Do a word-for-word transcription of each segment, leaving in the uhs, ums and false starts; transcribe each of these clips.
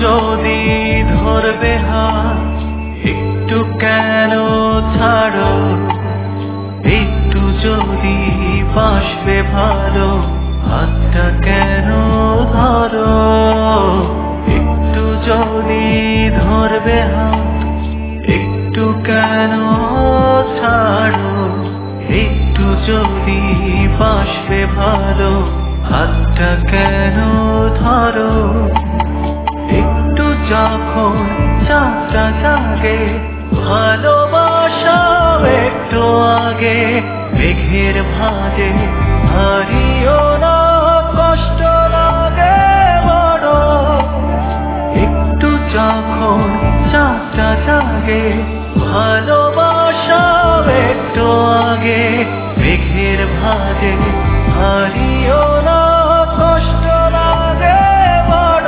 যদি ধরবে হাত একটু কেন ছাড়ো, একটু যদি বাসবে ভালো হাতটা কেন ধরো, একটু যদি ধরবে হাত একটু কেন ছাড়ো, একটু যদি বাসবে ভালো হাতটা কেন ধরো। একটু যখন চাপটা জাগে ভালোবাসা একটু আগে, মেঘের ভাঁজে হারিও না কষ্ট লাগে বড়। একটু যখন চাপটা জাগে ভালোবাসা একটু আগে, মেঘের ভাঁজে হারিও না কষ্ট লাগে বড়।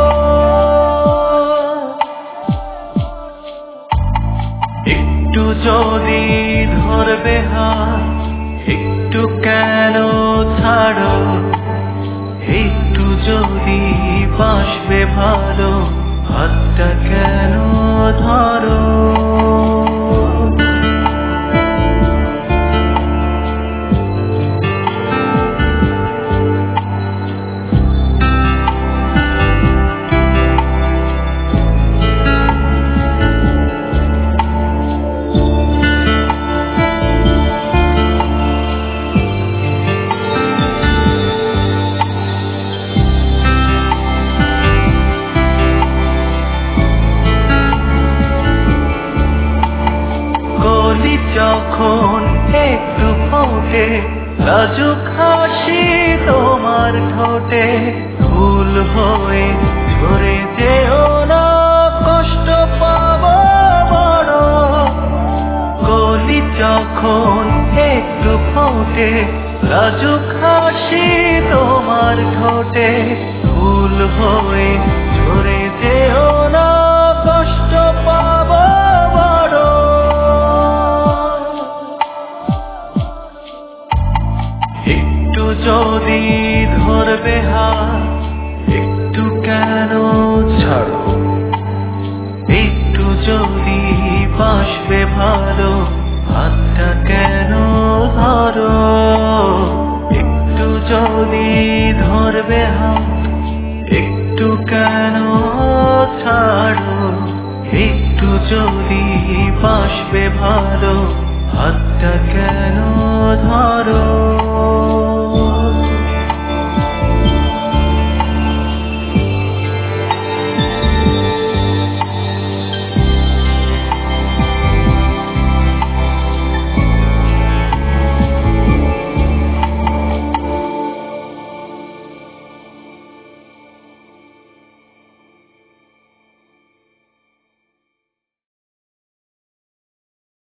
একটু যদি ধরবে হাত একটু কেন ছাড়ো, একটু যদি বাসবে ভালো হাতটা কেন ধরো। যখন একটু ফোটে লাজুক হাসি তোমার ঠোঁটে, ফুল হয়ে ঝরে যেও না কষ্ট পাবো বড়। কলি যখন একটু ফোটে লাজুক হাসি তোমার ঠোঁটে, ফুল হয়ে ঝরে যেও না কষ্ট পাবো বড়। একটু যদি ধরবে হাত একটু কেন ছাড়ো, একটু যদি বাসবে ভালো হাতটা কেন ধরো। একটু যদি ধরবে হাত একটু কেন ছাড়ো, একটু যদি বাসবে ভালো হাতটা কেন ধরো।